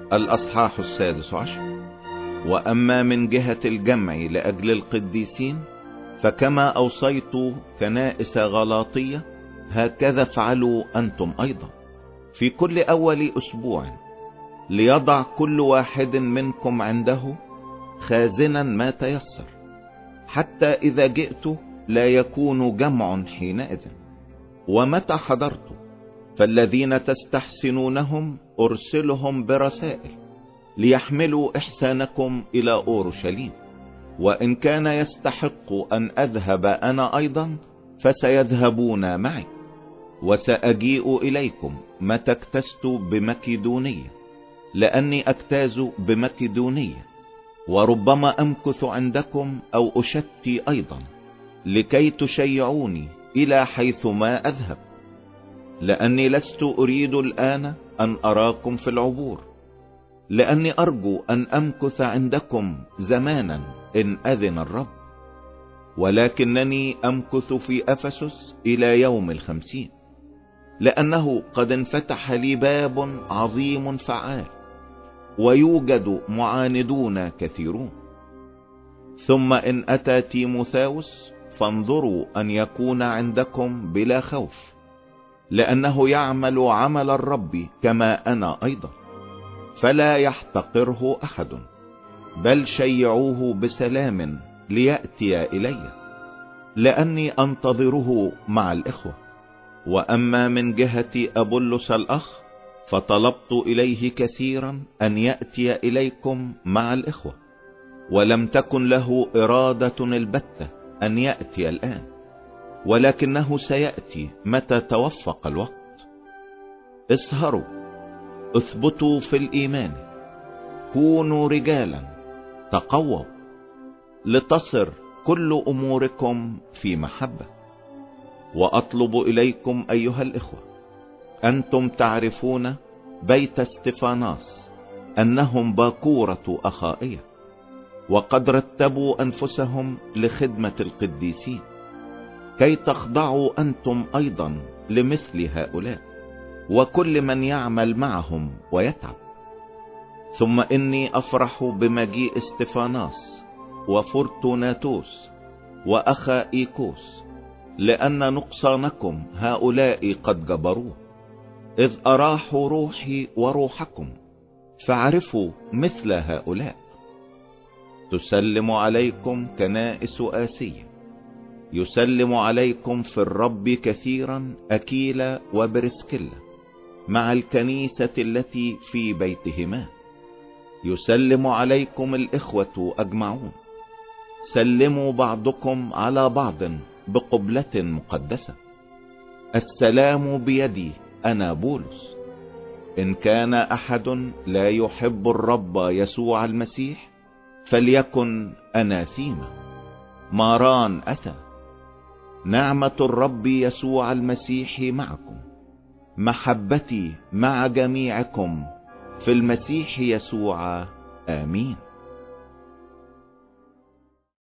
الأصحاح 16. وأما من جهة الجمع لأجل القديسين، فكما أوصيت كنائس غلاطية هكذا افعلوا أنتم أيضا في كل أول أسبوع، ليضع كل واحد منكم عنده خازنا ما تيسر، حتى إذا جئت لا يكون جمع حينئذ. ومتى حضرت فالذين تستحسنونهم أرسلهم برسائل ليحملوا إحسانكم إلى أورشليم، وإن كان يستحق أن أذهب أنا أيضا فسيذهبون معي. وسأجيء إليكم متى اكتست بمكدونية، لأني أجتاز بمكدونية، وربما أمكث عندكم أو أشتي أيضا، لكي تشيعوني إلى حيث ما أذهب، لأني لست أريد الآن أن أراكم في العبور، لأني أرجو أن أمكث عندكم زمانا إن أذن الرب، ولكنني أمكث في أفسس إلى يوم 50، لأنه قد انفتح لي باب عظيم فعال، ويوجد معاندون كثيرون. ثم إن أتى تيموثاوس فانظروا أن يكون عندكم بلا خوف، لأنه يعمل عمل الرب كما أنا أيضا، فلا يحتقره أحد، بل شيعوه بسلام ليأتي إلي، لأني أنتظره مع الإخوة. وأما من جهة أبولس الأخ فطلبت إليه كثيرا أن يأتي إليكم مع الإخوة، ولم تكن له إرادة البتة أن يأتي الآن، ولكنه سيأتي متى توفق الوقت. اسهروا، اثبتوا في الإيمان، كونوا رجالا، تقووا، لتصر كل أموركم في محبة. وأطلب إليكم أيها الإخوة، أنتم تعرفون بيت استفاناس أنهم باكورة أخائية، وقد رتبوا أنفسهم لخدمة القديسين، كي تخضعوا أنتم أيضا لمثل هؤلاء، وكل من يعمل معهم ويتعب. ثم إني أفرح بمجيء استفاناس وفورتوناتوس وأخا إيكوس، لأن نقصانكم هؤلاء قد جبروه، إذ أراحوا روحي وروحكم، فاعرفوا مثل هؤلاء. تسلم عليكم كنائس آسية، يسلم عليكم في الرب كثيرا أكيلا وبرسكيلا، مع الكنيسة التي في بيتهما. يسلم عليكم الإخوة أجمعون. سلموا بعضكم على بعض بقبلة مقدسة. السلام بيدي أنا بولس. إن كان أحد لا يحب الرب يسوع المسيح فليكن أناثيما. ماران أتى. نعمة الرب يسوع المسيح معكم. محبتي مع جميعكم في المسيح يسوع. آمين.